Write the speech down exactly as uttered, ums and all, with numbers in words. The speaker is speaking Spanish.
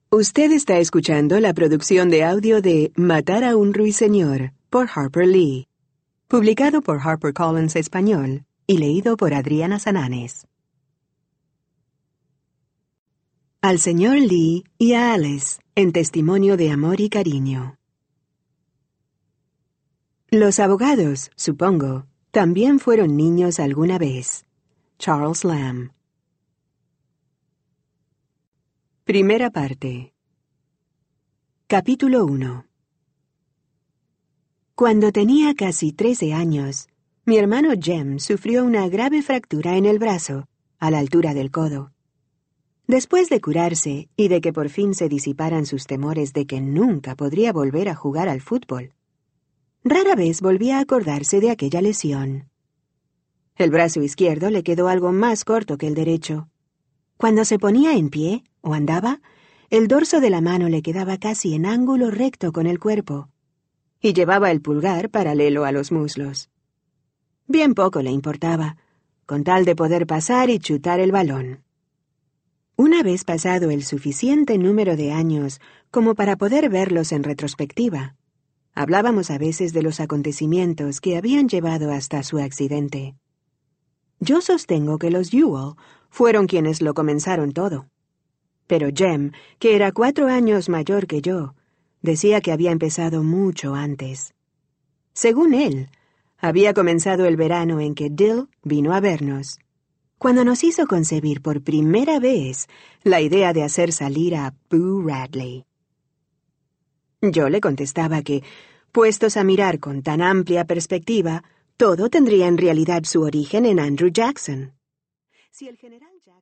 Usted está escuchando la producción de audio de Matar a un ruiseñor por Harper Lee, publicado por HarperCollins Español y leído por Adriana Sananes. Al señor Lee y a Alice, en testimonio de amor y cariño. Los abogados, supongo, también fueron niños alguna vez. Charles Lamb. Primera parte. Capítulo uno. Cuando tenía casi trece años, mi hermano Jem sufrió una grave fractura en el brazo, a la altura del codo. Después de curarse y de que por fin se disiparan sus temores de que nunca podría volver a jugar al fútbol, rara vez volvía a acordarse de aquella lesión. El brazo izquierdo le quedó algo más corto que el derecho. Cuando se ponía en pie o andaba, el dorso de la mano le quedaba casi en ángulo recto con el cuerpo, y llevaba el pulgar paralelo a los muslos. Bien poco le importaba, con tal de poder pasar y chutar el balón. Una vez pasado el suficiente número de años como para poder verlos en retrospectiva, hablábamos a veces de los acontecimientos que habían llevado hasta su accidente. Yo sostengo que los Ewell fueron quienes lo comenzaron todo. Pero Jem, que era cuatro años mayor que yo, decía que había empezado mucho antes. Según él, había comenzado el verano en que Dill vino a vernos, cuando nos hizo concebir por primera vez la idea de hacer salir a Boo Radley. Yo le contestaba que, puestos a mirar con tan amplia perspectiva, todo tendría en realidad su origen en Andrew Jackson. Si el general Jackson